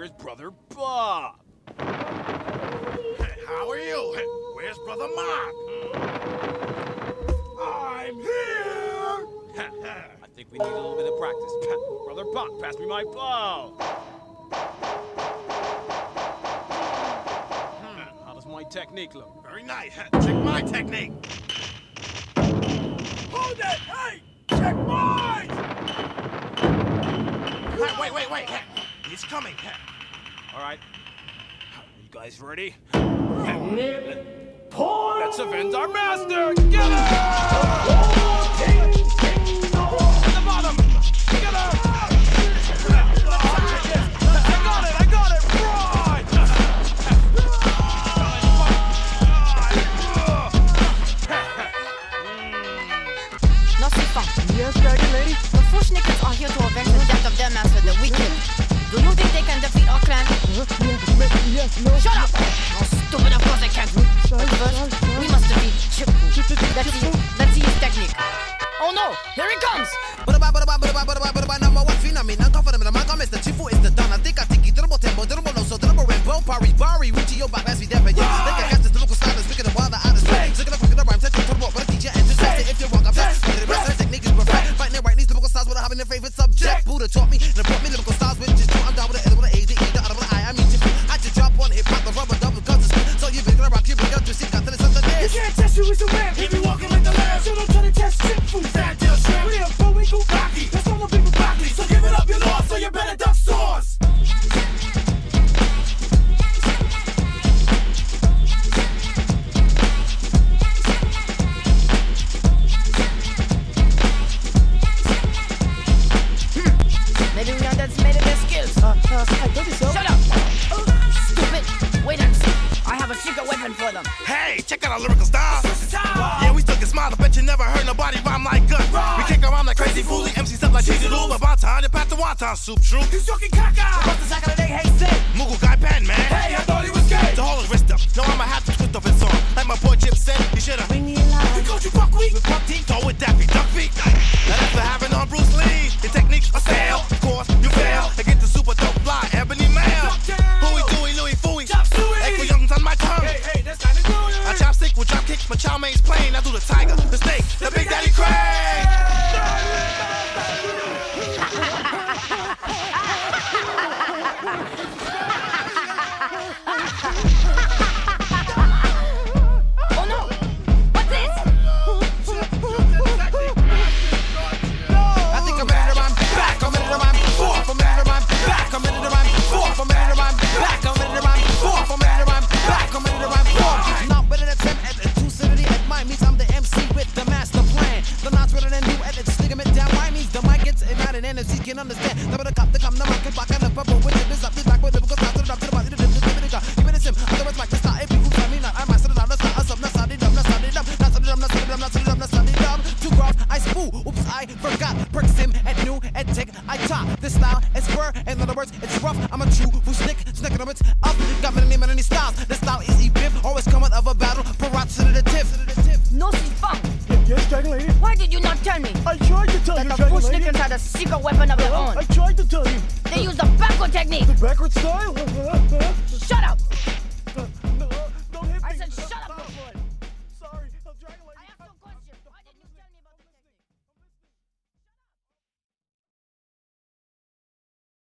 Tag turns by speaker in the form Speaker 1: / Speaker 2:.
Speaker 1: here's Brother Bob.
Speaker 2: Hey, how are you? Hey, where's Brother Mark? I'm here!
Speaker 1: I think we need a little bit of practice. Brother Bob, pass me my bow. How does my technique look?
Speaker 2: Very nice. Check my technique. Hold it! Hey! Check mine! Wait. He's coming.
Speaker 1: All right. You guys ready? Let's avenge our master! Get him! At the bottom! Get him! I got it! Right!
Speaker 3: Nosy Funk.
Speaker 4: Yes, Dragon Lady?
Speaker 3: The Fushnickers are here to avenge the death of their master, the Wicked. Do you think they can defeat our clan?
Speaker 4: Yes, no.
Speaker 3: Shut up! Oh, stupid, of course I can't. But first, we must defeat Chippu. Let's see his technique. Oh no, here he comes!
Speaker 5: Number one phenomene, uncomfortable, my comments, the Chifu is the Don. I think Turbo Tempo, Turbo No, so Turbo Rainbow, Bari, Richie, yo, back, as we depend. Yeah, they can catch this lyrical style, speaking of wild, the oddest way. Look at the fucking rhyme, touch Turbo, but I teach you and just say if you walk up, that's the rest of the technique is perfect. Fighting it right, these lyrical styles without having their favorite subject. Buddha taught me, and brought me lyrical styles, which is true. I'm down with the L, with the A, the E, the R, with the I mean Chifu. I just drop one hip, pop the rubber, double guns, so you been gonna rock, you been gonna twist, got to the something there.
Speaker 2: You can't test you with a lamb. He be walking like the lamb. So don't try to test Chifu. Fat deal shrimp. We are going go cocky. That's all the people cocky. So give it up, you lost, so you better duck sauce.
Speaker 3: Maybe we underestimated their skills.
Speaker 4: I told you so.
Speaker 3: Shut up! Stupid! Wait and see. I have a secret weapon for them.
Speaker 2: Hey, check out our lyrical style. Yeah, we still can smile. I bet you never heard nobody rhyme like us. We kick around like crazy fools. MCs up like cheesy doodle. About time to pat the wonton soup true. He's joking caca.
Speaker 5: What's the sack of the day, hey, say?
Speaker 2: Moogle guy pen, man.
Speaker 5: Hey, I thought he was gay.
Speaker 2: To hold his wrist up. No, I'ma have to twist off his song. Like my boy Chip said, you should've.
Speaker 5: Bring me alive.
Speaker 2: We called you buckwheat with buck teeth. Throw it daffy, duck feet. Now that's for having on Bruce Lee. Your techniques are stale. Of course, you fail. Against the super dope fly, ebony male. Hooey, dooey, Louie, fooey. Echo young's on my tongue.
Speaker 5: Hey, that's kinda cool.
Speaker 2: I chopstick with drop kicks, my chow main's plain. I do the tiger, the snake, the big daddy crane.
Speaker 3: Oh no! What's this?
Speaker 5: I think I'm ready to rhyme back. I'm ready to rhyme forth. I'm ready to rhyme back. I'm ready to rhyme forth. I'm ready to rhyme back. I'm ready to rhyme forth. I'm ready to rhyme back. I'm ready to rhyme forth. Not better than Tim at the two-city at mine means I'm the MC with the master plan. The knots better than you at the sticking it down. Why means the mic gets it out and NFC can understand. Never the cop, the come, the mic, back and the bubble with it. This up, this back with lyrical style to the drop to the body, to the give it a go. Give it a sim. Otherwise, like the style. If you tell me not, I might set it down. That's not us up. That's not it up. That's not it up. That's not it up. That's not it up. That's not it up. That's not it up. Two graphs, I spool. Oops, I forgot. Perk sim at new and tech. I top. This style is fur. In other words, it's rough. I'm a true who snicking up. It's up. Got many name and any styles. This style is e-biff. Always coming of a battle. Parrots to the tip.
Speaker 3: Nosy Funk.
Speaker 4: Yes, Dragon Lady?
Speaker 3: Why did you not tell me
Speaker 4: I tried to tell
Speaker 3: that
Speaker 4: you,
Speaker 3: the
Speaker 4: Dragon Lady.
Speaker 3: Fushnickers had a secret weapon of their own?
Speaker 4: I tried to tell you.
Speaker 3: They used the backward technique.
Speaker 4: The backward style?
Speaker 3: Shut up!